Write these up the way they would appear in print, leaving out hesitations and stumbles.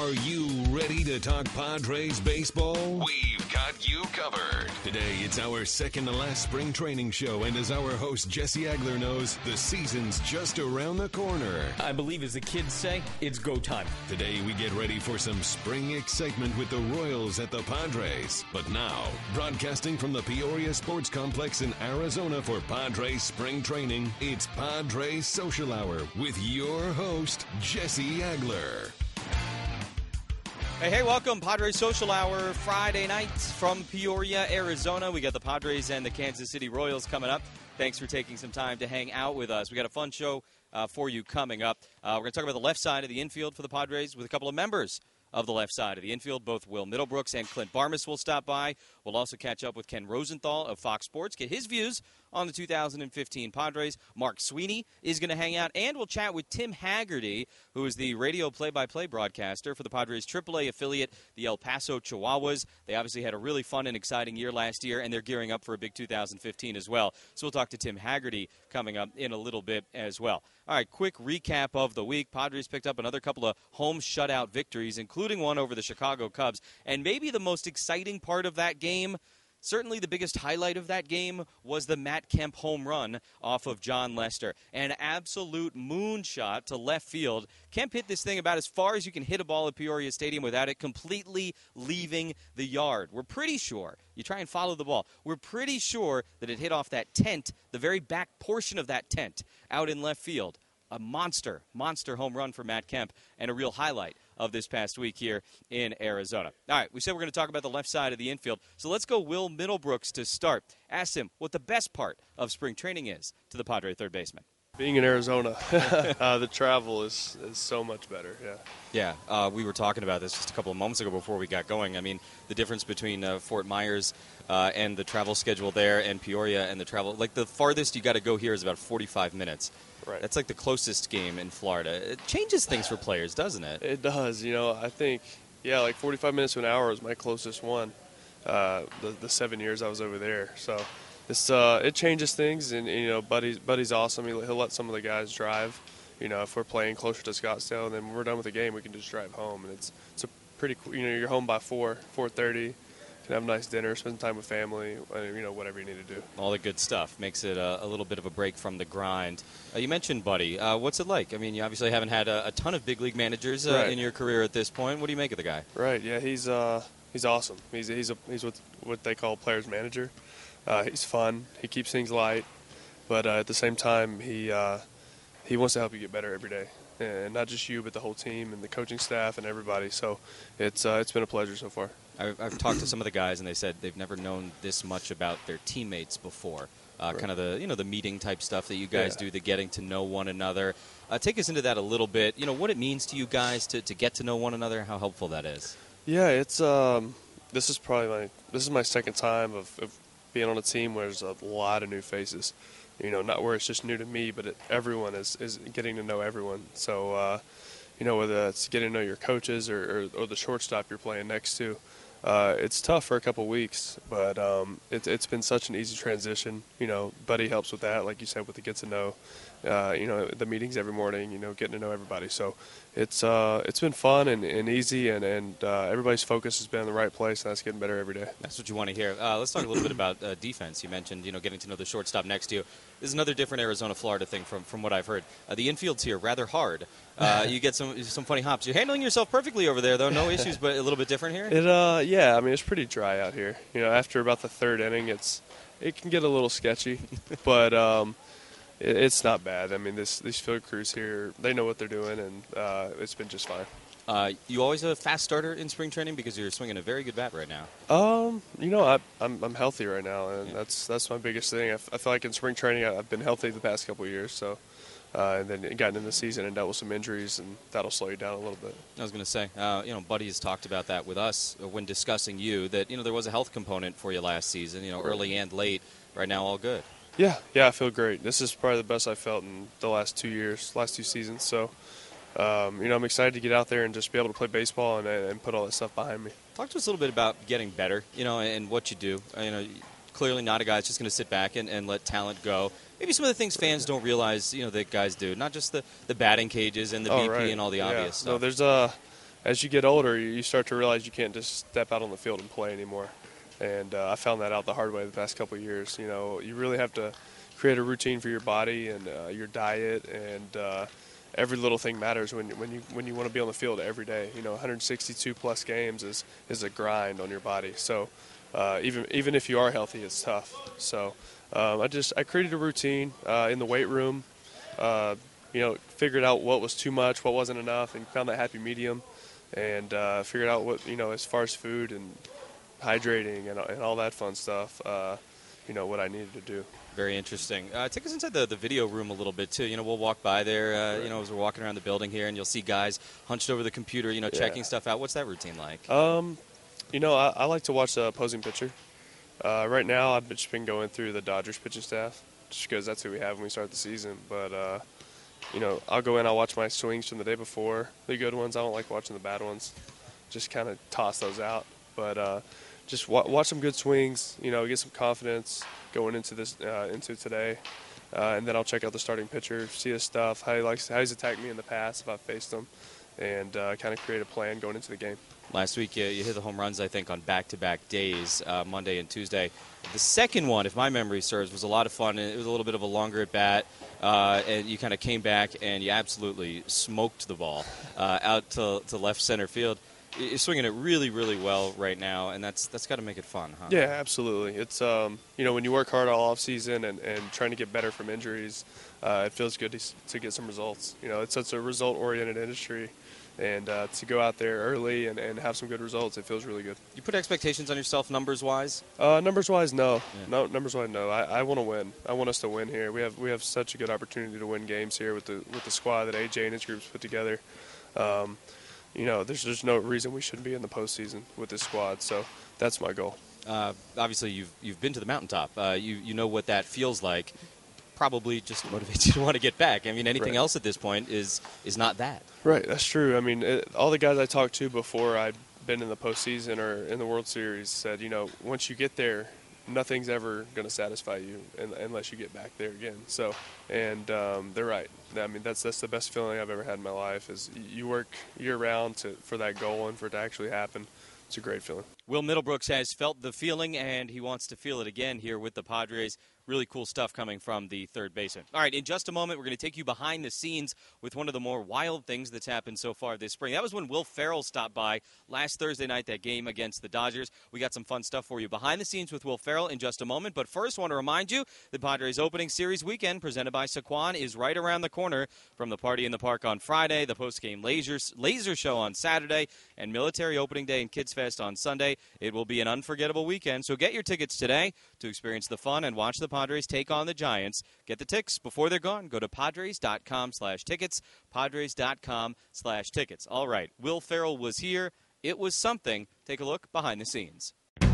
Are you ready to talk Padres baseball? We've got you covered. Today, it's our second to last spring training show, and as our host Jesse Agler knows, the season's just around the corner. I believe, as the kids say, it's go time. Today, we get ready for some spring excitement with the Royals at the Padres. But now, broadcasting from the Peoria Sports Complex in Arizona for Padres spring training, it's Padres Social Hour with your host, Jesse Agler. Hey, welcome. Padres Social Hour Friday night from Peoria, Arizona. We got the Padres and the Kansas City Royals coming up. Thanks for taking some time to hang out with us. We got a fun show for you coming up. We're going to talk about the left side of the infield for the Padres with a couple of members of the left side of the infield. Both Will Middlebrooks and Clint Barmas will stop by. We'll also catch up with Ken Rosenthal of Fox Sports, get his views on the 2015 Padres. Mark Sweeney is going to hang out, and we'll chat with Tim Haggerty, who is the radio play-by-play broadcaster for the Padres AAA affiliate, the El Paso Chihuahuas. They obviously had a really fun and exciting year last year, and they're gearing up for a big 2015 as well. So we'll talk to Tim Haggerty coming up in a little bit as well. All right, quick recap of the week. Padres picked up another couple of home shutout victories, including one over the Chicago Cubs. And maybe the most exciting part of that game, certainly the biggest highlight of that game, was the Matt Kemp home run off of John Lester. An absolute moonshot to left field. Kemp hit this thing about as far as you can hit a ball at Peoria Stadium without it completely leaving the yard. We're pretty sure, you try and follow the ball, we're pretty sure that it hit off that tent, the very back portion of that tent out in left field. A monster home run for Matt Kemp, and a real highlight of this past week here in Arizona. All right, we said we're going to talk about the left side of the infield, so let's go Will Middlebrooks to start. Ask him what the best part of spring training is to the Padre third baseman. Being in Arizona, the travel is so much better, Yeah, we were talking about this just a couple of moments ago before we got going. I mean, the difference between Fort Myers and the travel schedule there and Peoria and the travel, like the farthest you got to go here is about 45 minutes. Right. That's like the closest game in Florida. It changes things for players, doesn't it? It does. I think, like 45 minutes to an hour was my closest one the 7 years I was over there. So it changes things, and Buddy's awesome. He'll let some of the guys drive. If we're playing closer to Scottsdale, and then when we're done with the game, we can just drive home, and it's a pretty cool. You're home by 4:30. Can have a nice dinner, spend time with family, whatever you need to do. All the good stuff makes it a little bit of a break from the grind. You mentioned Buddy. What's it like? I mean, you obviously haven't had a ton of big league managers right. in your career at this point. What do you make of the guy? Right. Yeah, he's awesome. He's what they call player's manager. He's fun. He keeps things light, but at the same time, he wants to help you get better every day, and not just you, but the whole team and the coaching staff and everybody. So it's been a pleasure so far. I've talked to some of the guys, and they said they've never known this much about their teammates before. Right. Kind of the meeting type stuff that you guys do, the getting to know one another. Take us into that a little bit. What it means to you guys to get to know one another, how helpful that is. Yeah, it's this is my second time of being on a team where there's a lot of new faces. Not where it's just new to me, but everyone is getting to know everyone. So whether it's getting to know your coaches or the shortstop you're playing next to. It's tough for a couple weeks, but it's been such an easy transition. Buddy helps with that, like you said, with the get to know. The meetings every morning. Getting to know everybody. So it's been fun and easy, and everybody's focus has been in the right place, and that's getting better every day. That's what you want to hear. Let's talk a little bit about defense. You mentioned getting to know the shortstop next to you. This is another different Arizona-Florida thing from what I've heard. The infield's here rather hard. You get some funny hops. You're handling yourself perfectly over there, though. No issues, but a little bit different here? It's pretty dry out here. After about the third inning, it can get a little sketchy, but it's not bad. I mean, these field crews here, they know what they're doing, and it's been just fine. You always a fast starter in spring training because you're swinging a very good bat right now. I'm healthy right now, and that's my biggest thing. I feel like in spring training I've been healthy the past couple of years, so and then gotten in the season and dealt with some injuries, and that'll slow you down a little bit. I was going to say, Buddy has talked about that with us when discussing you, that there was a health component for you last season, early and late. Right now, all good. Yeah, I feel great. This is probably the best I've felt in the last 2 years, last two seasons. So, I'm excited to get out there and just be able to play baseball and put all that stuff behind me. Talk to us a little bit about getting better, and what you do. Clearly not a guy that's just going to sit back and let talent go. Maybe some of the things fans don't realize, that guys do. Not just the batting cages and the BP right. and all the obvious stuff. No, as you get older, you start to realize you can't just step out on the field and play anymore. And I found that out the hard way the past couple of years. You know, you really have to create a routine for your body and your diet, and every little thing matters when you want to be on the field every day. You know, 162 plus games is a grind on your body. So even if you are healthy, it's tough. So I created a routine in the weight room. You know, figured out what was too much, what wasn't enough, and found that happy medium, and figured out what, you know, as far as food and hydrating and all that fun stuff, you know, what I needed to do. Very interesting. Take us inside the video room a little bit, too. You know, we'll walk by there, Right. you know, as we're walking around the building here, and you'll see guys hunched over the computer, you know, checking stuff out. What's that routine like? You know, I like to watch the opposing pitcher. Right now, I've just been going through the Dodgers pitching staff, just because that's who we have when we start the season. But, you know, I'll go in, I'll watch my swings from the day before. The good ones, I don't like watching the bad ones. Just kind of toss those out. But just watch some good swings, you know, get some confidence going into this into today. And then I'll check out the starting pitcher, see his stuff, how he's attacked me in the past if I've faced him, and kind of create a plan going into the game. Last week, you hit the home runs, I think, on back-to-back days, Monday and Tuesday. The second one, if my memory serves, was a lot of fun. It was a little bit of a longer at-bat, and you kind of came back and you absolutely smoked the ball out to left center field. You're swinging it really, really well right now, and that's got to make it fun, huh? Yeah, absolutely. It's you know, when you work hard all off season and trying to get better from injuries, it feels good to get some results. You know, it's such a result-oriented industry, and to go out there early and have some good results, it feels really good. You put expectations on yourself numbers-wise? Numbers-wise, no. Yeah. No, numbers-wise, no. I want to win. I want us to win here. We have such a good opportunity to win games here with the squad that AJ and his group's put together. You know, there's no reason we shouldn't be in the postseason with this squad. So that's my goal. Obviously, you've been to the mountaintop. You know what that feels like. Probably just motivates you to want to get back. I mean, anything else at this point is not that. Right, that's true. I mean, all the guys I talked to before I'd been in the postseason or in the World Series said, you know, once you get there, nothing's ever going to satisfy you unless you get back there again. So, and they're right. I mean, that's the best feeling I've ever had in my life is you work year-round for that goal and for it to actually happen. It's a great feeling. Will Middlebrooks has felt the feeling, and he wants to feel it again here with the Padres. Really cool stuff coming from the third baseman. All right, in just a moment, we're going to take you behind the scenes with one of the more wild things that's happened so far this spring. That was when Will Ferrell stopped by last Thursday night, that game against the Dodgers. We got some fun stuff for you behind the scenes with Will Ferrell in just a moment. But first, I want to remind you the Padres opening series weekend presented by Saquon is right around the corner. From the Party in the Park on Friday, the post-game laser show on Saturday, and Military Opening Day and Kids Fest on Sunday. It will be an unforgettable weekend, so get your tickets today to experience the fun and watch the Padres take on the Giants. Get the ticks before they're gone. Go to Padres.com/tickets, Padres.com/tickets. All right, Will Ferrell was here. It was something. Take a look behind the scenes.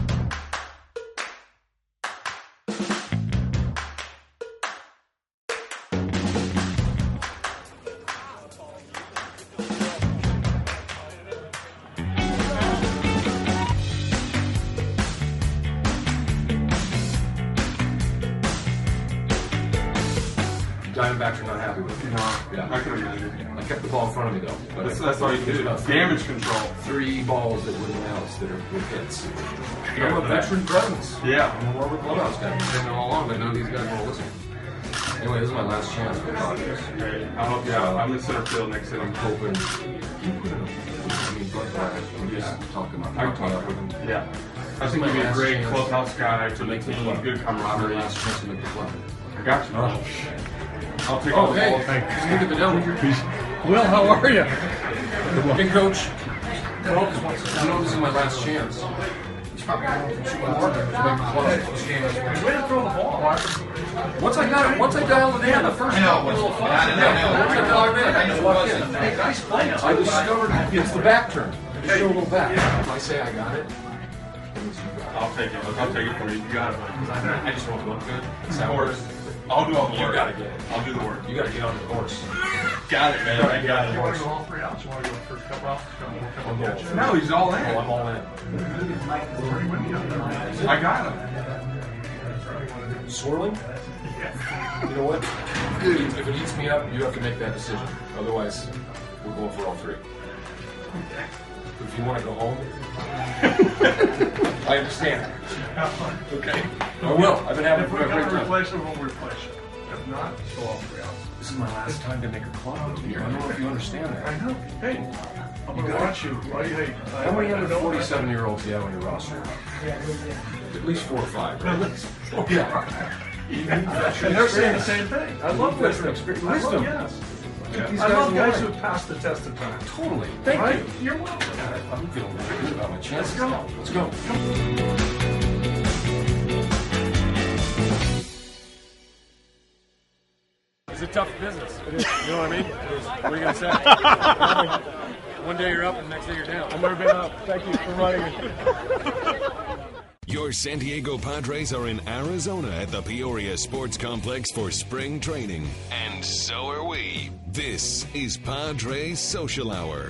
Diamondbacks are not happy with it. No, Yeah. I can imagine. I kept the ball in front of me, though. But That's all you do. Damage control. 3 balls that wouldn't outs that were hits. Yeah, I'm a veteran presence. Yeah. I'm a more of a clubhouse guy. I've been all along, but none of these guys will listen. Anyway, this is my last chance for the Padres. I'll help you out. I'm in center field next to I'm him. hoping. Can you put in I'm just talking about. I can talk with him. Yeah. I think you'd be a great clubhouse guy to make team, good My camaraderie. last chance to make the club. I got you. I'll take all the ball. Thank you. Will, how are you? Hey, Coach. Well, I know this is my last chance. Once I got it, once I dialed it in, the first couple little I discovered it's the back turn. Just show a little back. If I say I got it, I'll take it. I'll take it for you. You got it, buddy. I just want to look good. Of course. I'll do all the work. You gotta get it. I'll do the work. You gotta get on the course. Got it, man. I got it. All 3 outs. You want to go first couple outs? I'm all- No, he's all in. Oh, I'm all in. I got him. Swirling? You know what? If it eats me up, you have to make that decision. Otherwise, we're going for all 3. If you want to go home, I understand. Okay? I will. I've been having If a we great can time. replace it, we'll replace it. If not, so I'll be out. This is my last time to make a club here. I don't know if you understand that. I know. Hey, I'm going to watch you. Hey, How many other 47-year-olds do you have on your roster? At least 4 or 5, right? Yeah. And they're saying the same thing. I love wisdom. Wisdom. Yes. These I love guys learn. who pass the test of time. Totally. Thank Right? you. You're welcome. I'm feeling really good about my chances. Let's go. Let's go. It's a tough business. It is. You know what I mean? It is. What are you going to say? One day you're up and the next day you're down. I've never been up. Thank you for running it. Your San Diego Padres are in Arizona at the Peoria Sports Complex for spring training. And so are we. This is Padres Social Hour.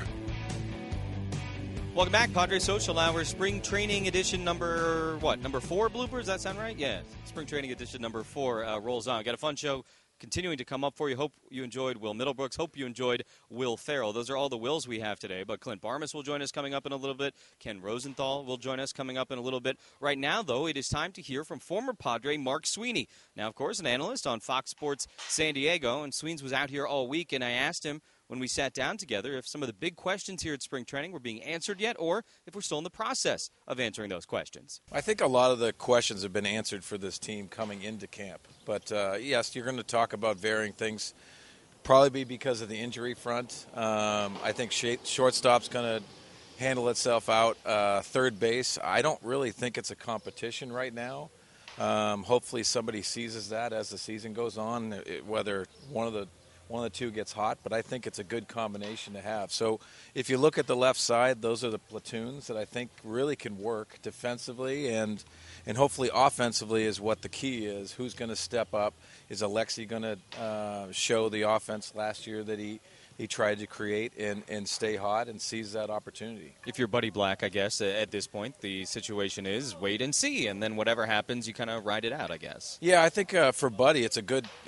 Welcome back, Padres Social Hour, Spring Training Edition number 4, bloopers? Does that sound right? Yeah, Spring Training Edition number 4 rolls on. Got a fun show continuing to come up for you. Hope you enjoyed Will Middlebrooks. Hope you enjoyed Will Farrell. Those are all the Wills we have today, but Clint Barmas will join us coming up in a little bit. Ken Rosenthal will join us coming up in a little bit. Right now, though, it is time to hear from former Padre Mark Sweeney. Now, of course, an analyst on Fox Sports San Diego, and Sweens was out here all week, and I asked him when we sat down together if some of the big questions here at spring training were being answered yet, or if we're still in the process of answering those questions. I think a lot of the questions have been answered for this team coming into camp. But, yes, you're going to talk about varying things, probably be because of the injury front. I think shortstop's going to handle itself out. Third base, I don't really think it's a competition right now. Hopefully somebody seizes that as the season goes on, whether one of the two gets hot, but I think it's a good combination to have. So if you look at the left side, those are the platoons that I think really can work defensively and hopefully offensively is what the key is. Who's going to step up? Is Alexi going to show the offense last year that he tried to create and stay hot and seize that opportunity? If you're Buddy Black, I guess, at this point, the situation is wait and see, and then whatever happens, you kind of ride it out, I guess. Yeah, I think for Buddy, it's a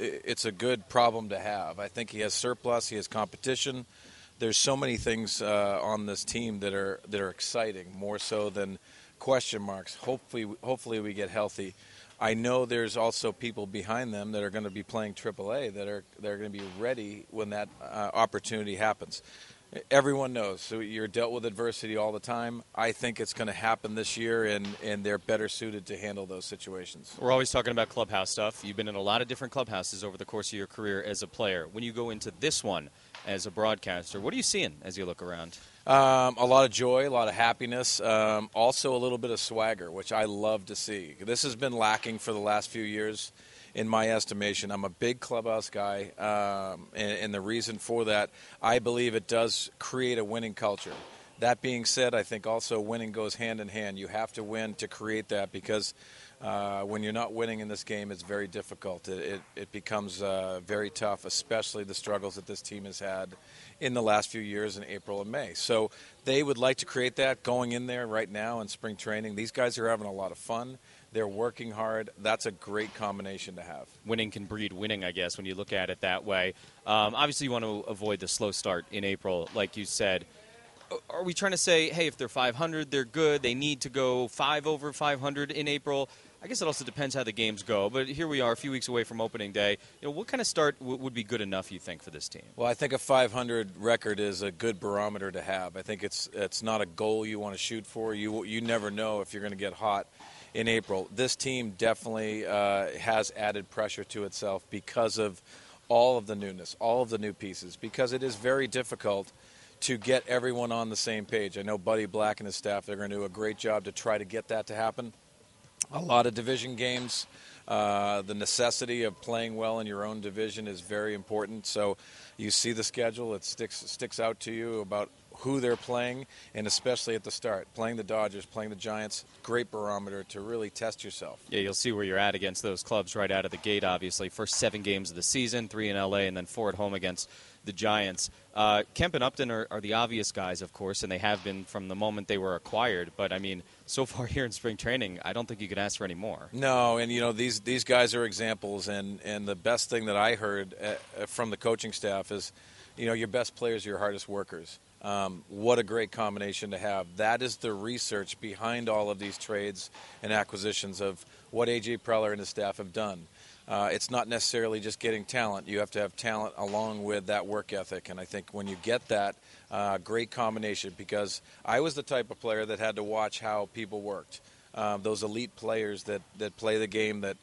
good problem to have. I think he has surplus, he has competition. There's so many things on this team that are exciting, more so than question marks. Hopefully we get healthy. I know there's also people behind them that are going to be playing AAA that are going to be ready when that opportunity happens. Everyone knows. So you're dealt with adversity all the time. I think it's going to happen this year, and they're better suited to handle those situations. We're always talking about clubhouse stuff. You've been in a lot of different clubhouses over the course of your career as a player. When you go into this one as a broadcaster, what are you seeing as you look around? A lot of joy, a lot of happiness, also a little bit of swagger, which I love to see. This has been lacking for the last few years, in my estimation. I'm a big clubhouse guy, and the reason for that, I believe it does create a winning culture. That being said, I think also winning goes hand in hand. You have to win to create that because when you're not winning in this game, it's very difficult. It becomes very tough, especially the struggles that this team has had in the last few years in April and May. So they would like to create that going in there right now in spring training. These guys are having a lot of fun. They're working hard. That's a great combination to have. Winning can breed winning, I guess, when you look at it that way. Obviously, you want to avoid the slow start in April, like you said. Are we trying to say, hey, if they're 500, they're good, they need to go 5 over 500 in April? I guess it also depends how the games go. But here we are, a few weeks away from opening day. What kind of start would be good enough, you think, for this team? Well, I think a 500 record is a good barometer to have. I think it's not a goal you want to shoot for. You never know if you're going to get hot in April. This team definitely has added pressure to itself because of all of the newness, all of the new pieces, because it is very difficult to get everyone on the same page. I know Buddy Black and his staff, they're going to do a great job to try to get that to happen. A lot of division games, the necessity of playing well in your own division is very important. So you see the schedule, it sticks out to you about who they're playing, and especially at the start. Playing the Dodgers, playing the Giants, great barometer to really test yourself. Yeah, you'll see where you're at against those clubs right out of the gate, obviously. First 7 games of the season, 3 in L.A., and then 4 at home against the Giants. Kemp and Upton are the obvious guys, of course, and they have been from the moment they were acquired. But, I mean, so far here in spring training, I don't think you could ask for any more. No, and, these guys are examples, and the best thing that I heard from the coaching staff is, your best players are your hardest workers. What a great combination to have. That is the research behind all of these trades and acquisitions of what A.J. Preller and his staff have done. It's not necessarily just getting talent. You have to have talent along with that work ethic. And I think when you get that, great combination, because I was the type of player that had to watch how people worked. Those elite players that play the game, that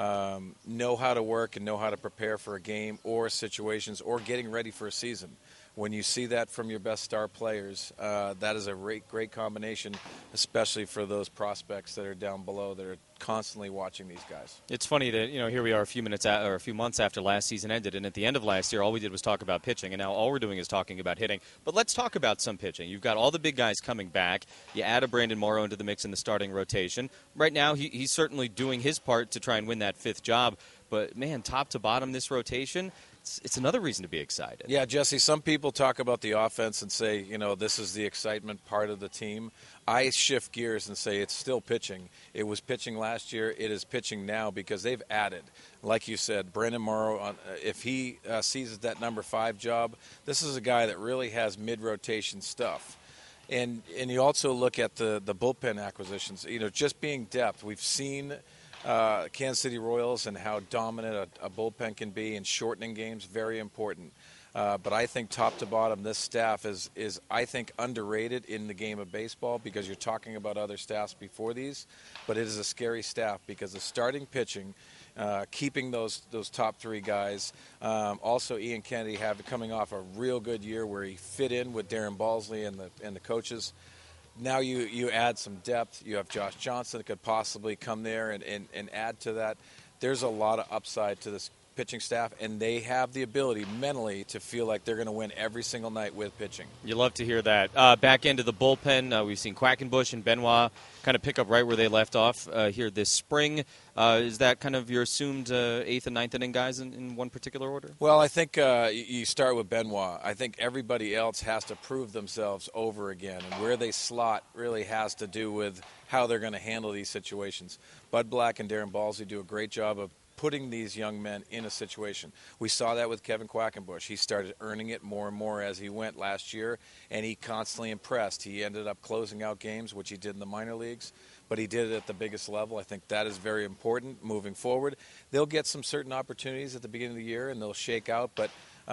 know how to work and know how to prepare for a game or situations or getting ready for a season. When you see that from your best star players, that is a great combination, especially for those prospects that are down below that are constantly watching these guys. It's funny that, here we are a few months after last season ended, and at the end of last year, all we did was talk about pitching, and now all we're doing is talking about hitting. But let's talk about some pitching. You've got all the big guys coming back. You add a Brandon Morrow into the mix in the starting rotation. Right now, he's certainly doing his part to try and win that fifth job. But, man, top to bottom, this rotation, it's another reason to be excited. Yeah, Jesse, some people talk about the offense and say, this is the excitement part of the team. I shift gears and say it's still pitching. It was pitching last year. It is pitching now because they've added. Like you said, Brandon Morrow, if he seizes that number 5 job, this is a guy that really has mid-rotation stuff. And you also look at the bullpen acquisitions, just being depth. We've seen Kansas City Royals and how dominant a bullpen can be in shortening games, very important. But I think top to bottom, this staff is I think, underrated in the game of baseball because you're talking about other staffs before these. But it is a scary staff because the starting pitching, keeping those top 3 guys. Also, Ian Kennedy coming off a real good year where he fit in with Darren Balsley and the coaches. Now you add some depth. You have Josh Johnson that could possibly come there and add to that. There's a lot of upside to this pitching staff, and they have the ability mentally to feel like they're going to win every single night with pitching. You love to hear that. Back into the bullpen, we've seen Quackenbush and Benoit kind of pick up right where they left off here this spring. Is that kind of your assumed 8th and 9th inning guys in one particular order? Well, I think you start with Benoit. I think everybody else has to prove themselves over again, and where they slot really has to do with how they're going to handle these situations. Bud Black and Darren Balsley do a great job of putting these young men in a situation. We saw that with Kevin Quackenbush. He started earning it more and more as he went last year, and he constantly impressed. He ended up closing out games, which he did in the minor leagues, but he did it at the biggest level. I think that is very important moving forward. They'll get some certain opportunities at the beginning of the year, and they'll shake out, but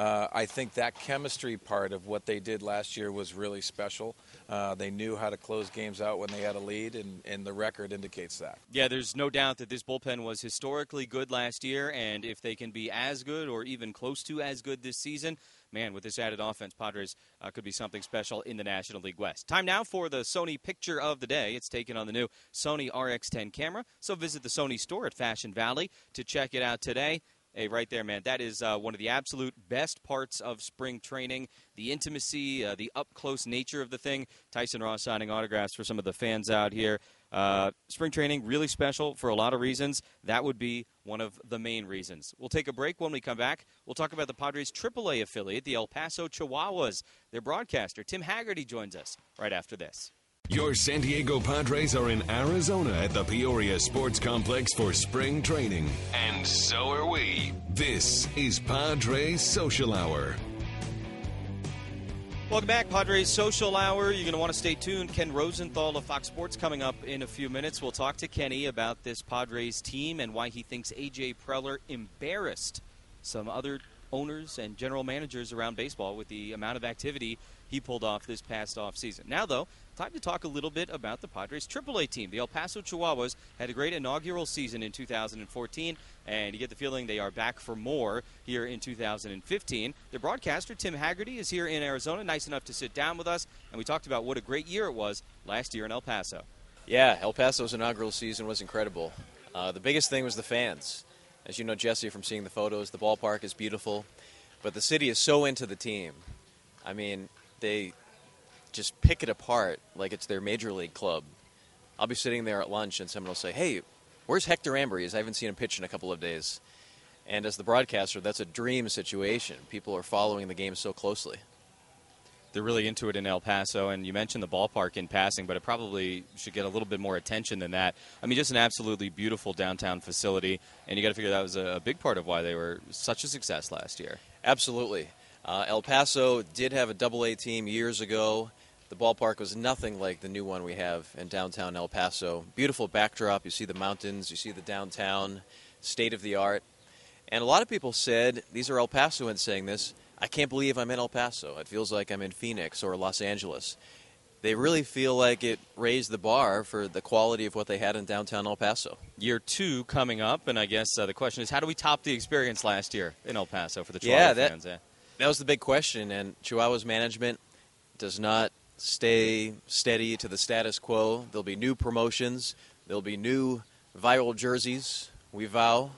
I think that chemistry part of what they did last year was really special. They knew how to close games out when they had a lead, and the record indicates that. Yeah, there's no doubt that this bullpen was historically good last year, and if they can be as good or even close to as good this season, man, with this added offense, Padres could be something special in the National League West. Time now for the Sony Picture of the Day. It's taken on the new Sony RX10 camera, so visit the Sony store at Fashion Valley to check it out today. Hey, right there, man. That is one of the absolute best parts of spring training, the intimacy, the up-close nature of the thing. Tyson Ross signing autographs for some of the fans out here. Spring training, really special for a lot of reasons. That would be one of the main reasons. We'll take a break. When we come back, we'll talk about the Padres' AAA affiliate, the El Paso Chihuahuas. Their broadcaster, Tim Haggerty, joins us right after this. Your San Diego Padres are in Arizona at the Peoria Sports Complex for spring training. And so are we. This is Padres Social Hour. Welcome back, Padres Social Hour. You're going to want to stay tuned. Ken Rosenthal of Fox Sports coming up in a few minutes. We'll talk to Kenny about this Padres team and why he thinks A.J. Preller embarrassed some other owners and general managers around baseball with the amount of activity he pulled off this past offseason. Now, though, time to talk a little bit about the Padres AAA team. The El Paso Chihuahuas had a great inaugural season in 2014, and you get the feeling they are back for more here in 2015. Their broadcaster, Tim Haggerty, is here in Arizona, nice enough to sit down with us, and we talked about what a great year it was last year in El Paso. Yeah, El Paso's inaugural season was incredible. The biggest thing was the fans. As you know, Jesse, from seeing the photos, the ballpark is beautiful, but the city is so into the team. I mean, they just pick it apart like it's their major league club. I'll be sitting there at lunch and someone will say, "Hey, where's Hector Ambriz? I haven't seen him pitch in a couple of days." And as the broadcaster, that's a dream situation. People are following the game so closely. They're really into it in El Paso, and you mentioned the ballpark in passing, but it probably should get a little bit more attention than that. I mean, just an absolutely beautiful downtown facility, and you got to figure that was a big part of why they were such a success last year. Absolutely. El Paso did have a Double-A team years ago. The ballpark was nothing like the new one we have in downtown El Paso. Beautiful backdrop. You see the mountains. You see the downtown. State of the art. And a lot of people said, these are El Pasoans saying this, I can't believe I'm in El Paso. It feels like I'm in Phoenix or Los Angeles. They really feel like it raised the bar for the quality of what they had in downtown El Paso. Year 2 coming up, and I guess the question is, how do we top the experience last year in El Paso for the Chihuahua fans? That was the big question, and Chihuahua's management does not stay steady to the status quo. There'll be new promotions. There'll be new viral jerseys, we vow.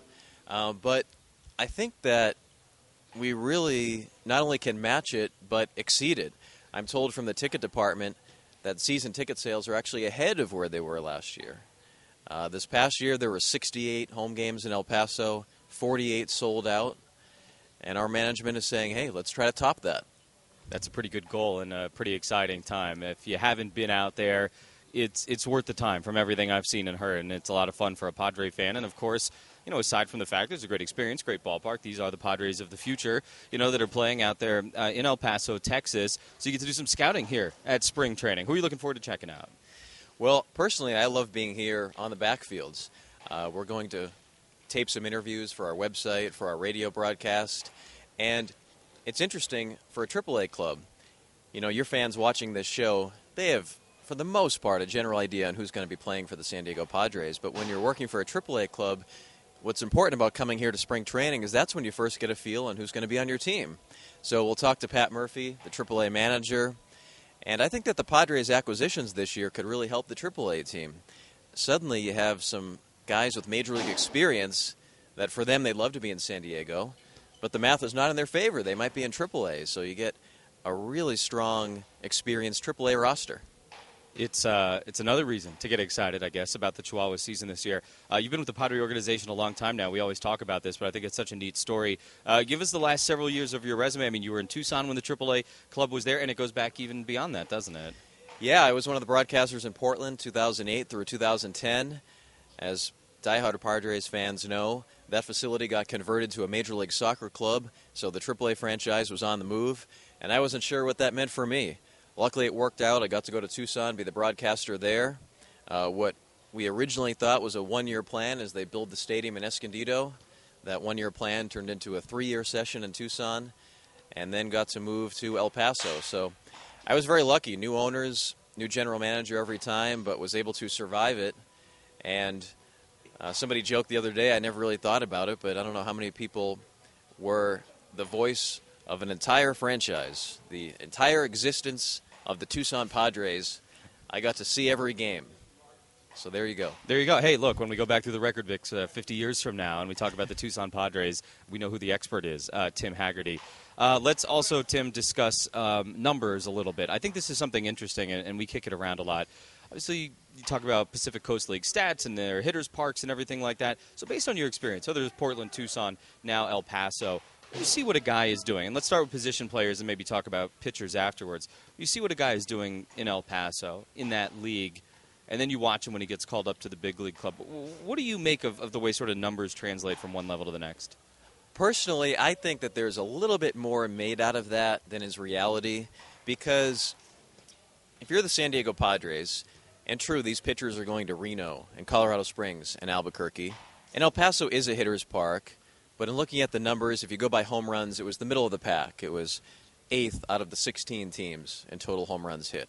But I think that we really not only can match it, but exceed it. I'm told from the ticket department that season ticket sales are actually ahead of where they were last year. This past year, there were 68 home games in El Paso, 48 sold out, and our management is saying, hey, let's try to top that. That's a pretty good goal and a pretty exciting time. If you haven't been out there, it's worth the time from everything I've seen and heard, and it's a lot of fun for a Padre fan. And, of course, aside from the fact it's a great experience, great ballpark, these are the Padres of the future, that are playing out there in El Paso, Texas. So you get to do some scouting here at spring training. Who are you looking forward to checking out? Well, personally, I love being here on the backfields. We're going to tape some interviews for our website, for our radio broadcast. And it's interesting for a AAA club. Your fans watching this show, they have, for the most part, a general idea on who's going to be playing for the San Diego Padres. But when you're working for a AAA club, what's important about coming here to spring training is that's when you first get a feel on who's going to be on your team. So we'll talk to Pat Murphy, the AAA manager. And I think that the Padres' acquisitions this year could really help the AAA team. Suddenly you have some guys with Major League experience that for them they'd love to be in San Diego, but the math is not in their favor. They might be in AAA, so you get a really strong, experienced AAA roster. It's another reason to get excited, I guess, about the Chihuahua season this year. You've been with the Padre organization a long time now. We always talk about this, but I think it's such a neat story. Give us the last several years of your resume. I mean, you were in Tucson when the AAA club was there, and it goes back even beyond that, doesn't it? Yeah, I was one of the broadcasters in Portland 2008 through 2010. As diehard Padres fans know, that facility got converted to a Major League Soccer club, so the AAA franchise was on the move, and I wasn't sure what that meant for me. Luckily, it worked out. I got to go to Tucson, be the broadcaster there. What we originally thought was a one-year plan as they build the stadium in Escondido. That one-year plan turned into a 3-year session in Tucson, and then got to move to El Paso. So I was very lucky. New owners, new general manager every time, but was able to survive it. And somebody joked the other day, I never really thought about it, but I don't know how many people were the voice of an entire franchise, the entire existence of the Tucson Padres. I got to see every game. So there you go. There you go. Hey, look, when we go back through the record books 50 years from now and we talk about the Tucson Padres, we know who the expert is, Tim Haggerty. Let's also, Tim, discuss numbers a little bit. I think this is something interesting, and we kick it around a lot. Obviously, you talk about Pacific Coast League stats and their hitters' parks and everything like that. So based on your experience, whether it's Portland, Tucson, now El Paso, you see what a guy is doing. And let's start with position players and maybe talk about pitchers afterwards. You see what a guy is doing in El Paso, in that league, and then you watch him when he gets called up to the big league club. What do you make of the way sort of numbers translate from one level to the next? Personally, I think that there's a little bit more made out of that than is reality, because if you're the San Diego Padres, and true, these pitchers are going to Reno and Colorado Springs and Albuquerque, and El Paso is a hitter's park, but in looking at the numbers, if you go by home runs, it was the middle of the pack. It was 8th out of the 16 teams in total home runs hit.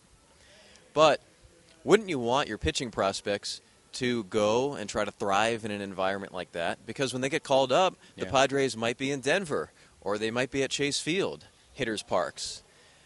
But wouldn't you want your pitching prospects to go and try to thrive in an environment like that? Because when they get called up, the Padres might be in Denver, or they might be at Chase Field, hitters' parks.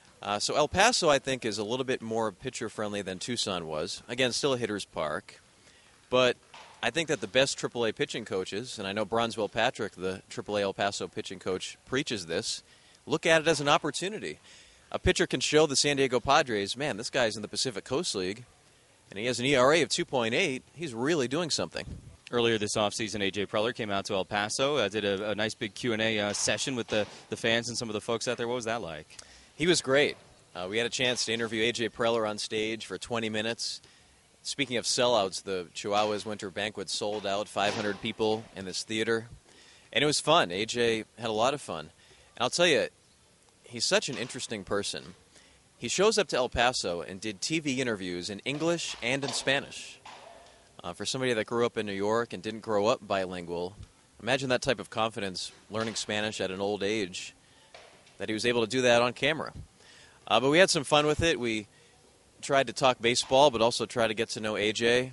So El Paso, I think, is a little bit more pitcher-friendly than Tucson was. Again, still a hitter's park. But I think that the best AAA pitching coaches, and I know Bronzewell Patrick, the AAA El Paso pitching coach, preaches this, look at it as an opportunity. A pitcher can show the San Diego Padres, man, this guy's in the Pacific Coast League, and he has an ERA of 2.8. He's really doing something. Earlier this offseason, A.J. Preller came out to El Paso, did a nice big Q&A session with the fans and some of the folks out there. What was that like? He was great. We had a chance to interview A.J. Preller on stage for 20 minutes. Speaking of sellouts, the Chihuahuas Winter Banquet sold out, 500 people in this theater. And it was fun. A.J. had a lot of fun. And I'll tell you, he's such an interesting person. He shows up to El Paso and did TV interviews in English and in Spanish. For somebody that grew up in New York and didn't grow up bilingual, imagine that type of confidence learning Spanish at an old age, that he was able to do that on camera. But we had some fun with it. We tried to talk baseball, but also try to get to know AJ.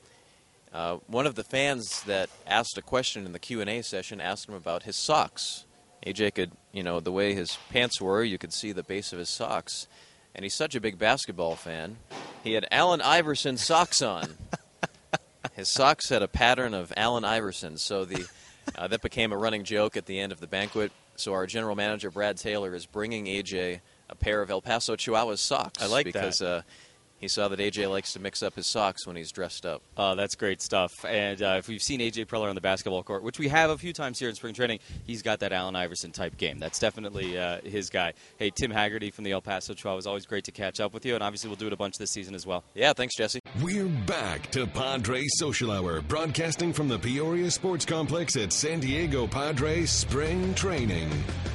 One of the fans that asked a question in the Q&A session asked him about his socks. AJ could, the way his pants were, you could see the base of his socks. And he's such a big basketball fan, he had Allen Iverson socks on. His socks had a pattern of Allen Iverson, so that became a running joke at the end of the banquet. So our general manager, Brad Taylor, is bringing AJ a pair of El Paso Chihuahuas socks. I like because, that. He saw that AJ likes to mix up his socks when he's dressed up. Oh, that's great stuff. And if we've seen AJ Preller on the basketball court, which we have a few times here in spring training, he's got that Allen Iverson type game. That's definitely his guy. Hey, Tim Haggerty from the El Paso Chihuahuas, always great to catch up with you, and obviously we'll do it a bunch this season as well. Yeah, thanks, Jesse. We're back to Padres Social Hour, broadcasting from the Peoria Sports Complex at San Diego Padres Spring Training.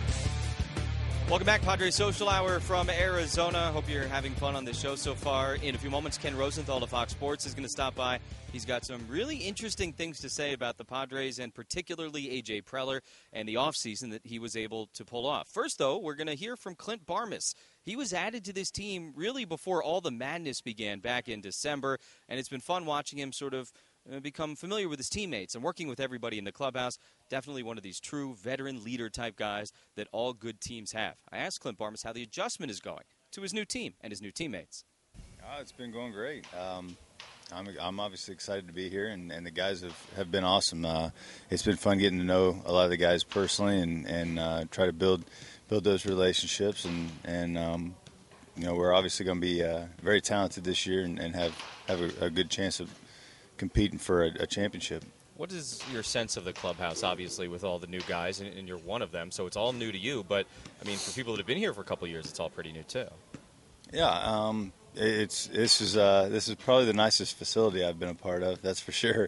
Welcome back, Padres Social Hour from Arizona. Hope you're having fun on this show so far. In a few moments, Ken Rosenthal of Fox Sports is going to stop by. He's got some really interesting things to say about the Padres and particularly A.J. Preller and the offseason that he was able to pull off. First, though, we're going to hear from Clint Barmas. He was added to this team really before all the madness began back in December, and it's been fun watching him sort of become familiar with his teammates and working with everybody in the clubhouse. Definitely one of these true veteran leader-type guys that all good teams have. I asked Clint Barmas how the adjustment is going to his new team and his new teammates. It's been going great. I'm obviously excited to be here, and the guys have been awesome. It's been fun getting to know a lot of the guys personally and try to build those relationships. And we're obviously going to be very talented this year and have a good chance of competing for a championship. What is your sense of the clubhouse, obviously, with all the new guys, and you're one of them, so it's all new to you, but, I mean, for people that have been here for a couple of years, it's all pretty new, too. Yeah, this is probably the nicest facility I've been a part of, that's for sure.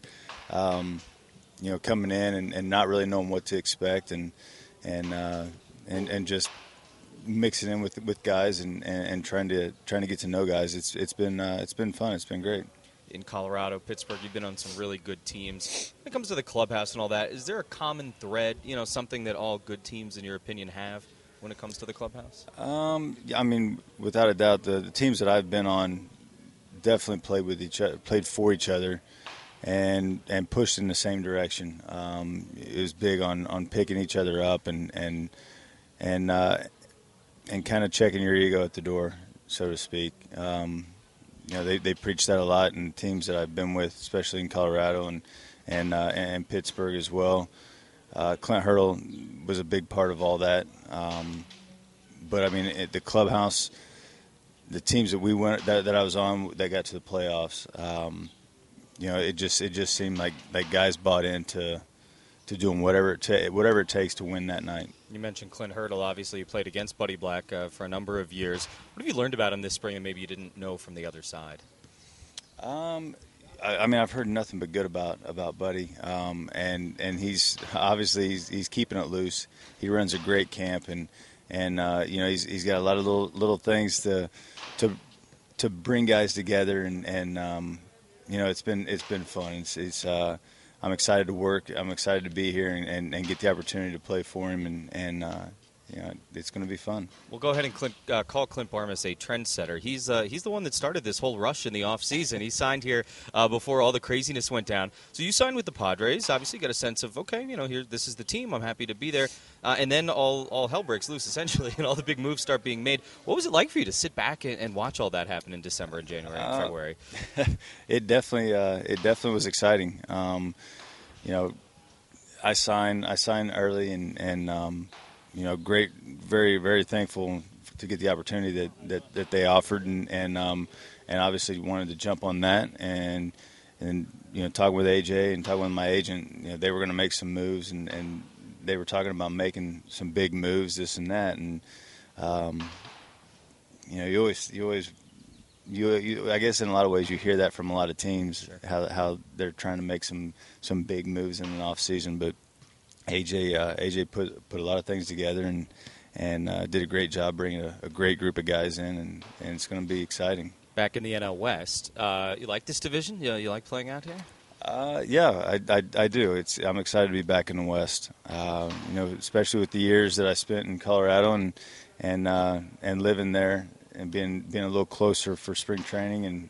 Coming in and not really knowing what to expect and just mixing in with guys and trying to get to know guys. It's been fun. It's been great. In Colorado, Pittsburgh, you've been on some really good teams. When it comes to the clubhouse and all that, is there a common thread, something that all good teams, in your opinion, have when it comes to the clubhouse? I mean, without a doubt, the teams that I've been on definitely played for each other and pushed in the same direction. It was big on picking each other up and kind of checking your ego at the door, so to speak. They preach that a lot in teams that I've been with, especially in Colorado and Pittsburgh as well. Clint Hurdle was a big part of all that. But I mean, the clubhouse, the teams that we went that I was on that got to the playoffs, it just seemed like guys bought into doing whatever it takes to win that night. You mentioned Clint Hurdle. Obviously, you played against Buddy Black for a number of years. What have you learned about him this spring and maybe you didn't know from the other side? I've heard nothing but good about Buddy, and he's obviously he's keeping it loose. He runs a great camp, and he's got a lot of little things to bring guys together, and it's been fun. I'm excited to work. I'm excited to be here and get the opportunity to play for him, and it's going to be fun. We'll go ahead and call Clint Barmas a trendsetter. He's the one that started this whole rush in the offseason. He signed here before all the craziness went down. So you signed with the Padres. Obviously, you got a sense of, okay, here, this is the team. I'm happy to be there. And then all hell breaks loose, essentially, and all the big moves start being made. What was it like for you to sit back and watch all that happen in December and January and February? It definitely was exciting. I signed early and great, very, very thankful to get the opportunity that they offered, and obviously wanted to jump on that and talking with AJ and talking with my agent. They were going to make some moves, and they were talking about making some big moves, this and that, and I guess in a lot of ways you hear that from a lot of teams, sure, how they're trying to make some big moves in an off season, but AJ put a lot of things together and did a great job bringing a great group of guys in, and it's going to be exciting. Back in the NL West, you like this division? You like playing out here? Yeah, I do. I'm excited to be back in the West. Especially with the years that I spent in Colorado and living there and being a little closer for spring training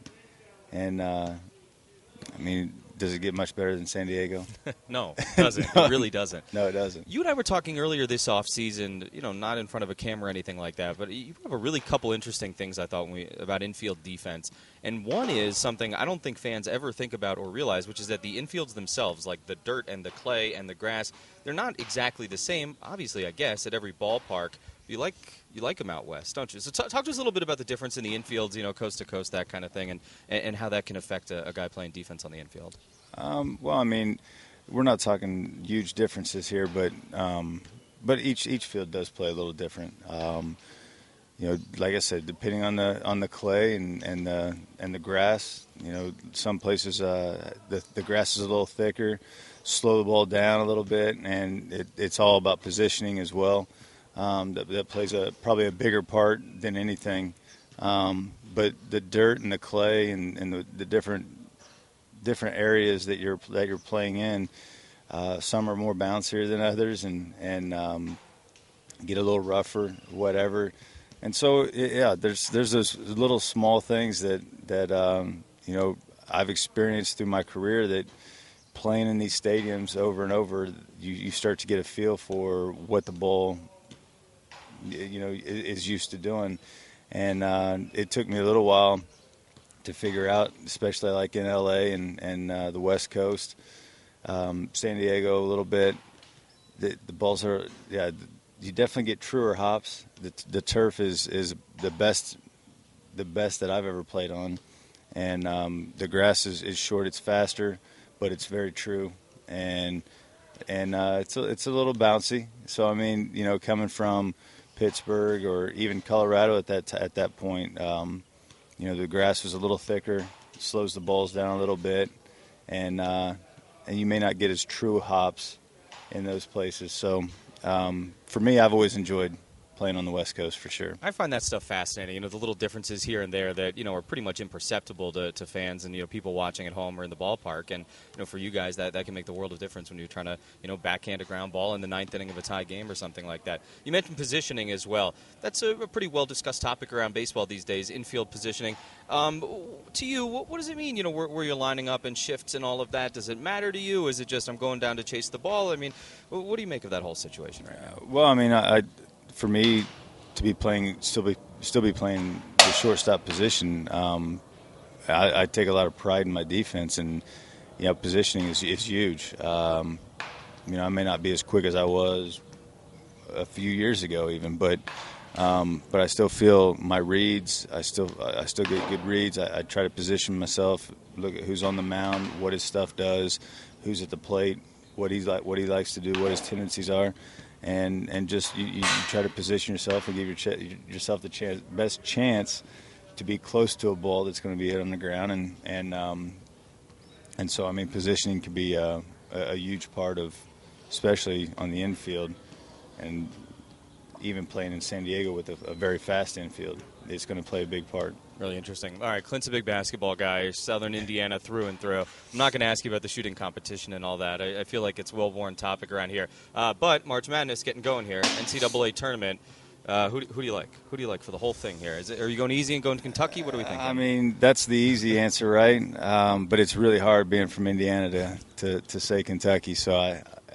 does it get much better than San Diego? No, it doesn't. No. It really doesn't. No, it doesn't. You and I were talking earlier this offseason, not in front of a camera or anything like that, but you have a really couple interesting things, I thought, about infield defense. And one is something I don't think fans ever think about or realize, which is that the infields themselves, like the dirt and the clay and the grass, they're not exactly the same, obviously, I guess, at every ballpark. You like them out west, don't you? So talk to us a little bit about the difference in the infields, coast to coast, that kind of thing, and how that can affect a guy playing defense on the infield. We're not talking huge differences here, but each field does play a little different. Like I said, depending on the clay and the grass, some places the grass is a little thicker, slow the ball down a little bit, and it's all about positioning as well. That plays probably a bigger part than anything. But the dirt and the clay and the different areas that you're playing in, some are more bouncier than others and get a little rougher, whatever. And so there's those little small things that I've experienced through my career that playing in these stadiums over and over, you start to get a feel for what the ball is used to doing. And it took me a little while to figure out, especially like in LA and the West Coast, San Diego a little bit. The balls are, you definitely get truer hops. The turf is the best that I've ever played on, and the grass is short. It's faster, but it's very true, and it's a little bouncy. So coming from Pittsburgh or even Colorado at that point, the grass was a little thicker, slows the balls down a little bit, and you may not get as true hops in those places. So for me, I've always enjoyed playing on the West Coast for sure. I find that stuff fascinating. The little differences here and there that are pretty much imperceptible to fans and people watching at home or in the ballpark. And for you guys, that can make the world of difference when you're trying to backhand a ground ball in the ninth inning of a tie game or something like that. You mentioned positioning as well. That's a pretty well discussed topic around baseball these days. Infield positioning. To you, what does it mean? Where you're lining up and shifts and all of that. Does it matter to you? Is it just I'm going down to chase the ball? What do you make of that whole situation right now? Well, for me to be playing, still be playing the shortstop position, I take a lot of pride in my defense, and positioning is huge. I may not be as quick as I was a few years ago, even, but I still feel my reads. I still get good reads. I try to position myself, look at who's on the mound, what his stuff does, who's at the plate, what he likes to do, what his tendencies are. And just you try to position yourself and give yourself the best chance to be close to a ball that's going to be hit on the ground, and so positioning can be a huge part of, especially on the infield, and even playing in San Diego with a very fast infield, it's going to play a big part. Really interesting. All right, Clint's a big basketball guy, Southern Indiana through and through. I'm not going to ask you about the shooting competition and all that. I feel like it's a well-worn topic around here. But March Madness getting going here, NCAA tournament. Who do you like? Who do you like for the whole thing here? Are you going easy and going to Kentucky? What do we think? That's the easy answer, right? But it's really hard being from Indiana to say Kentucky. So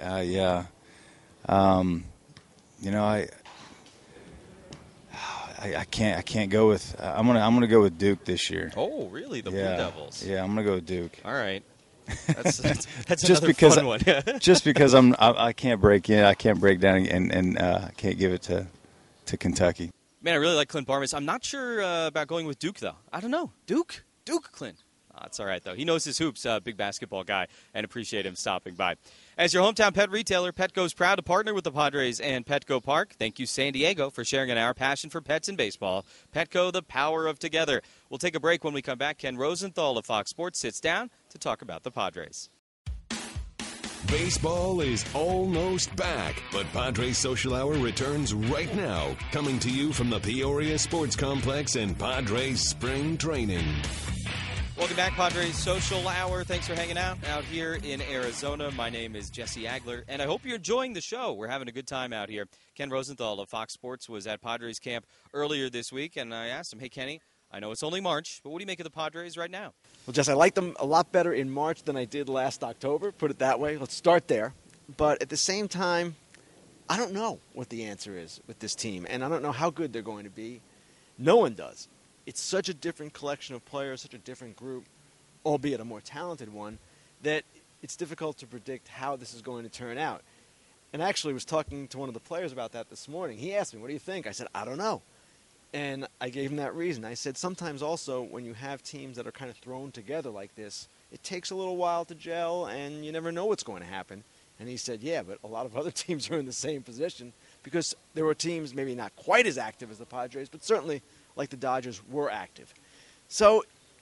I can't go with. I'm gonna go with Duke this year. Oh, really? The Blue Devils? Yeah, I'm gonna go with Duke. All right. That's just another because fun one. Just because I can't break in. I can't break down and can't give it to Kentucky. Man, I really like Clint Barmas. I'm not sure about going with Duke though. I don't know. Duke, Clint. That's all right, though. He knows his hoops, big basketball guy, and appreciate him stopping by. As your hometown pet retailer, Petco's proud to partner with the Padres and Petco Park. Thank you, San Diego, for sharing in our passion for pets and baseball. Petco, the power of together. We'll take a break. When we come back, Ken Rosenthal of Fox Sports sits down to talk about the Padres. Baseball is almost back, but Padres Social Hour returns right now, coming to you from the Peoria Sports Complex and Padres Spring Training. Welcome back, Padres Social Hour. Thanks for hanging out here in Arizona. My name is Jesse Agler, and I hope you're enjoying the show. We're having a good time out here. Ken Rosenthal of Fox Sports was at Padres camp earlier this week, and I asked him, hey, Kenny, I know it's only March, but what do you make of the Padres right now? Well, Jess, I like them a lot better in March than I did last October, put it that way. Let's start there. But at the same time, I don't know what the answer is with this team, and I don't know how good they're going to be. No one does. It's such a different collection of players, such a different group, albeit a more talented one, that it's difficult to predict how this is going to turn out. And I actually was talking to one of the players about that this morning. He asked me, what do you think? I said, I don't know. And I gave him that reason. I said, sometimes also when you have teams that are kind of thrown together like this, it takes a little while to gel, and you never know what's going to happen. And he said, yeah, but a lot of other teams are in the same position because there were teams maybe not quite as active as the Padres, but certainly like the Dodgers were active. So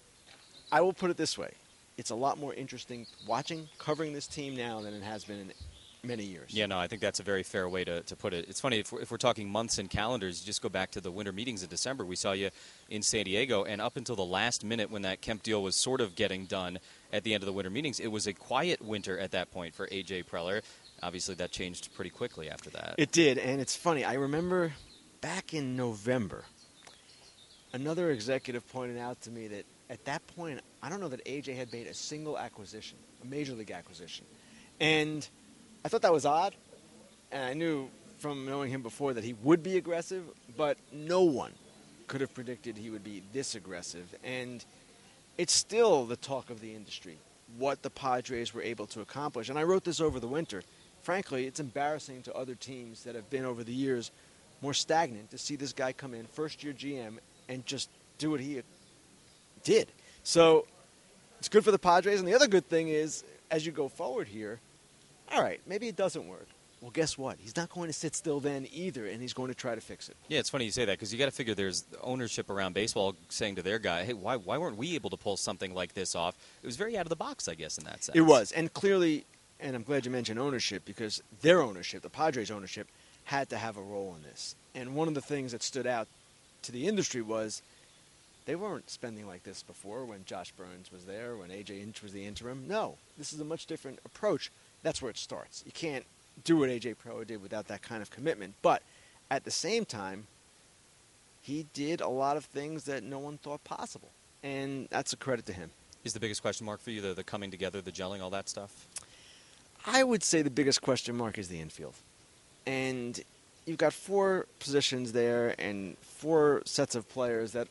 I will put it this way. It's a lot more interesting covering this team now than it has been in many years. Yeah, no, I think that's a very fair way to put it. It's funny, if we're talking months and calendars, you just go back to the winter meetings in December. We saw you in San Diego, and up until the last minute when that Kemp deal was sort of getting done at the end of the winter meetings, it was a quiet winter at that point for A.J. Preller. Obviously, that changed pretty quickly after that. It did, and it's funny. I remember back in November, another executive pointed out to me that at that point, I don't know that A.J. had made a single acquisition, a major league acquisition. And I thought that was odd, and I knew from knowing him before that he would be aggressive, but no one could have predicted he would be this aggressive. And it's still the talk of the industry, what the Padres were able to accomplish. And I wrote this over the winter. Frankly, it's embarrassing to other teams that have been over the years more stagnant to see this guy come in, first-year GM, and just do what he did. So it's good for the Padres. And the other good thing is, as you go forward here, all right, maybe it doesn't work. Well, guess what? He's not going to sit still then either, and he's going to try to fix it. Yeah, it's funny you say that because you got to figure there's ownership around baseball saying to their guy, hey, why weren't we able to pull something like this off? It was very out of the box, I guess, in that sense. It was, and clearly, and I'm glad you mentioned ownership because their ownership, the Padres' ownership, had to have a role in this. And one of the things that stood out to the industry was they weren't spending like this before when Josh Burns was there, when A.J. Hinch was the interim. No, this is a much different approach. That's where it starts. You can't do what A.J. Preller did without that kind of commitment. But at the same time, he did a lot of things that no one thought possible. And that's a credit to him. Is the biggest question mark for you the coming together, the gelling, all that stuff? I would say the biggest question mark is the infield. And you've got 4 positions there and 4 sets of players that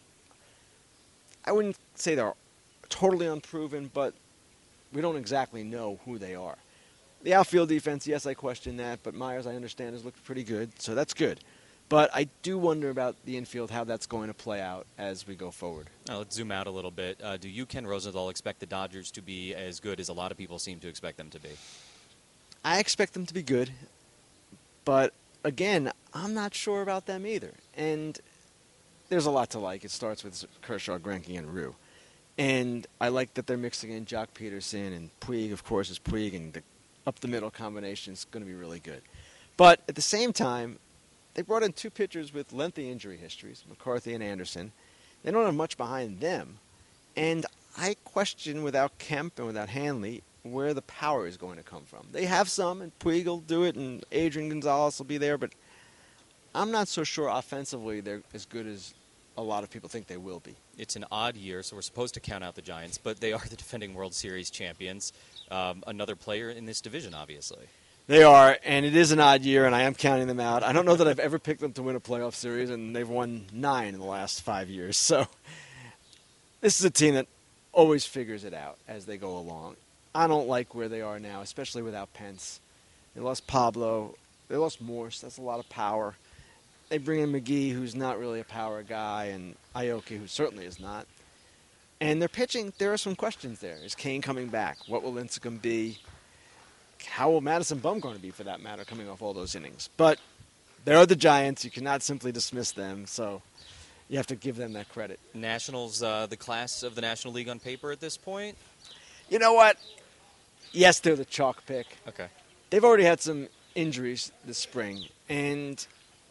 I wouldn't say they're totally unproven, but we don't exactly know who they are. The outfield defense, yes, I question that, but Myers, I understand, has looked pretty good, so that's good. But I do wonder about the infield, how that's going to play out as we go forward. Now, let's zoom out a little bit. Do you, Ken Rosenthal, expect the Dodgers to be as good as a lot of people seem to expect them to be? I expect them to be good, but again, I'm not sure about them either. And there's a lot to like. It starts with Kershaw, Greinke, and Rue. And I like that they're mixing in Jock Peterson, and Puig, of course, is Puig, and the up-the-middle combination is going to be really good. But at the same time, they brought in 2 pitchers with lengthy injury histories, McCarthy and Anderson. They don't have much behind them. And I question, without Kemp and without Hanley, where the power is going to come from. They have some, and Puig will do it, and Adrian Gonzalez will be there, but I'm not so sure offensively they're as good as a lot of people think they will be. It's an odd year, so we're supposed to count out the Giants, but they are the defending World Series champions. Another player in this division, obviously. They are, and it is an odd year, and I am counting them out. I don't know that I've ever picked them to win a playoff series, and they've won 9 in the last 5 years. So this is a team that always figures it out as they go along. I don't like where they are now, especially without Pence. They lost Pablo. They lost Morse. That's a lot of power. They bring in McGee, who's not really a power guy, and Aoki, who certainly is not. And their pitching, there are some questions there. Is Kane coming back? What will Lincecum be? How will Madison Bumgarner be, for that matter, coming off all those innings? But they're the Giants. You cannot simply dismiss them, so you have to give them that credit. Nationals, the class of the National League on paper at this point? You know what? yes, they're the chalk pick. Okay. They've already had some injuries this spring, and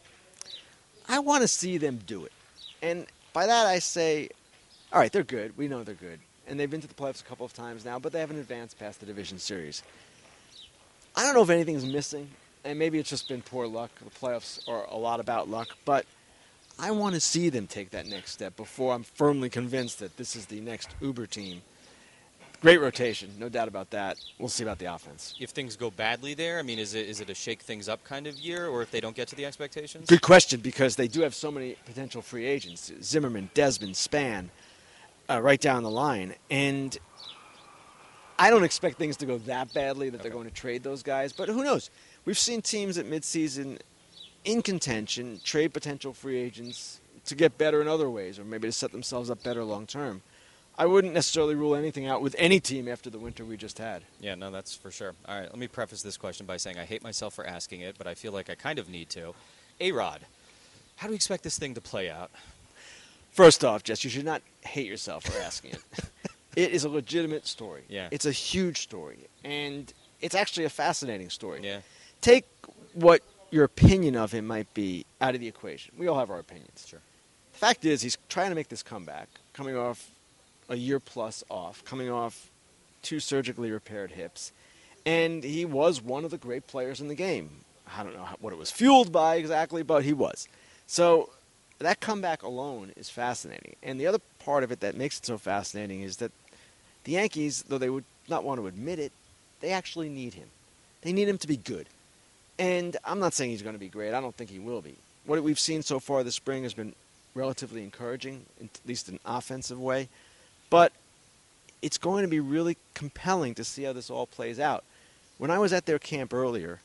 I want to see them do it. And by that I say, all right, they're good. We know they're good. And they've been to the playoffs a couple of times now, but they haven't advanced past the division series. I don't know if anything's missing, and maybe it's just been poor luck. The playoffs are a lot about luck, but I want to see them take that next step before I'm firmly convinced that this is the next Uber team. Great rotation, no doubt about that. We'll see about the offense. If things go badly there, I mean, is it a shake things up kind of year, or if they don't get to the expectations? Good question, because they do have so many potential free agents. Zimmerman, Desmond, Span, right down the line. And I don't expect things to go that badly that they're going to trade those guys, but who knows? We've seen teams at midseason in contention trade potential free agents to get better in other ways, or maybe to set themselves up better long term. I wouldn't necessarily rule anything out with any team after the winter we just had. Yeah, no, that's for sure. All right, let me preface this question by saying I hate myself for asking it, but I feel like I kind of need to. A-Rod, how do you expect this thing to play out? First off, Jess, you should not hate yourself for asking it. It is a legitimate story. Yeah. It's a huge story, and it's actually a fascinating story. Yeah. Take what your opinion of him might be out of the equation. We all have our opinions. Sure. The fact is, he's trying to make this comeback, coming off a year plus off, coming off 2 surgically repaired hips, and he was one of the great players in the game. I don't know what it was fueled by exactly, but he was. So that comeback alone is fascinating. And the other part of it that makes it so fascinating is that the Yankees, though they would not want to admit it, they actually need him. They need him to be good. And I'm not saying he's going to be great. I don't think he will be. What we've seen so far this spring has been relatively encouraging, at least in an offensive way. But it's going to be really compelling to see how this all plays out. When I was at their camp earlier,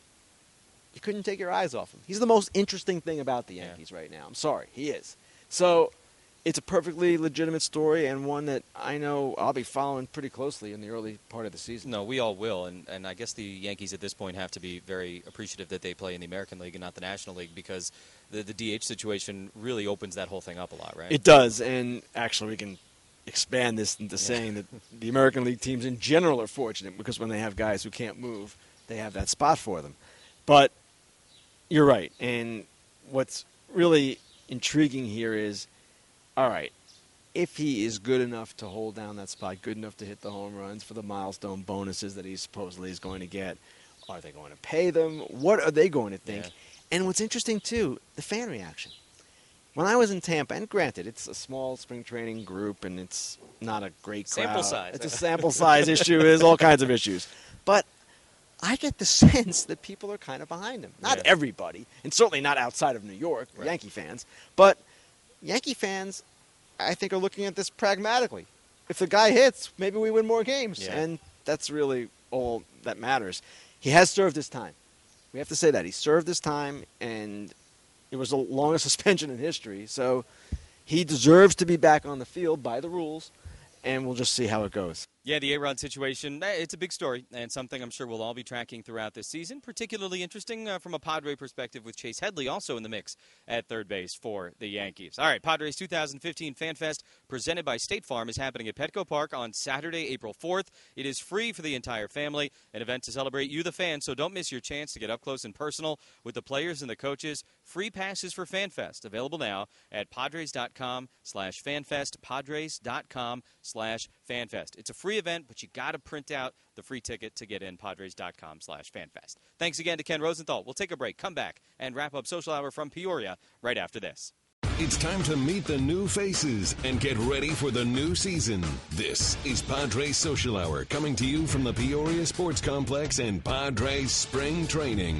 you couldn't take your eyes off him. He's the most interesting thing about the Yankees right now. I'm sorry, he is. So it's a perfectly legitimate story, and one that I know I'll be following pretty closely in the early part of the season. No, we all will, and I guess the Yankees at this point have to be very appreciative that they play in the American League and not the National League, because the DH situation really opens that whole thing up a lot, right? It does, and actually we can expand this into saying that the American League teams in general are fortunate, because when they have guys who can't move, they have that spot for them. But you're right, and what's really intriguing here is, all right, if he is good enough to hold down that spot, good enough to hit the home runs for the milestone bonuses that he supposedly is going to get, are they going to pay them? What are they going to think? Yeah. And what's interesting, too, the fan reaction. When I was in Tampa, and granted, it's a small spring training group, and it's not a great crowd. Sample size. It's a sample size issue. There's all kinds of issues. But I get the sense that people are kind of behind him. Not everybody, and certainly not outside of New York, Yankee fans. But Yankee fans, I think, are looking at this pragmatically. If the guy hits, maybe we win more games. Yeah. And that's really all that matters. He has served his time. We have to say that. He served his time, and it was the longest suspension in history. So he deserves to be back on the field by the rules, and we'll just see how it goes. Yeah, the A-Rod situation, it's a big story, and something I'm sure we'll all be tracking throughout this season. Particularly interesting from a Padre perspective, with Chase Headley also in the mix at third base for the Yankees. All right, Padres 2015 Fan Fest, presented by State Farm, is happening at Petco Park on Saturday, April 4th. It is free for the entire family, an event to celebrate you, the fan, so don't miss your chance to get up close and personal with the players and the coaches. Free passes for Fan Fest, available now at Padres.com/FanFest, Padres.com/FanFest. It's a free event, but you got to print out the free ticket to get in, Padres.com/FanFest. Thanks again to Ken Rosenthal. We'll take a break, come back, and wrap up Social Hour from Peoria right after this. It's time to meet the new faces and get ready for the new season. This is Padres Social Hour, coming to you from the Peoria Sports Complex and Padres Spring Training.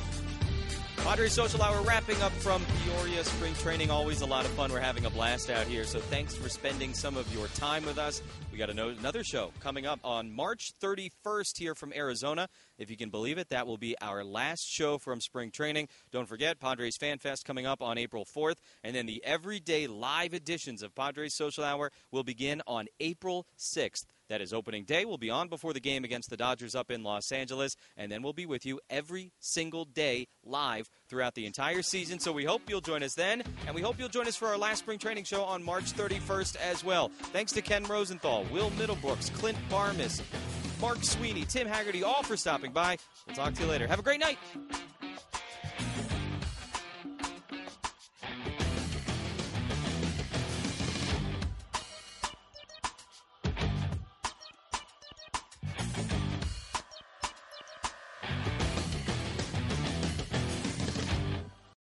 Padres Social Hour wrapping up from Peoria Spring Training. Always a lot of fun. We're having a blast out here, so thanks for spending some of your time with us. We got another show coming up on March 31st here from Arizona. If you can believe it, that will be our last show from Spring Training. Don't forget, Padres Fan Fest coming up on April 4th, and then the everyday live editions of Padres Social Hour will begin on April 6th. That is opening day. We'll be on before the game against the Dodgers up in Los Angeles, and then we'll be with you every single day live throughout the entire season. So we hope you'll join us then, and we hope you'll join us for our last Spring Training show on March 31st as well. Thanks to Ken Rosenthal, Will Middlebrooks, Clint Barmas, Mark Sweeney, Tim Haggerty, all for stopping by. We'll talk to you later. Have a great night.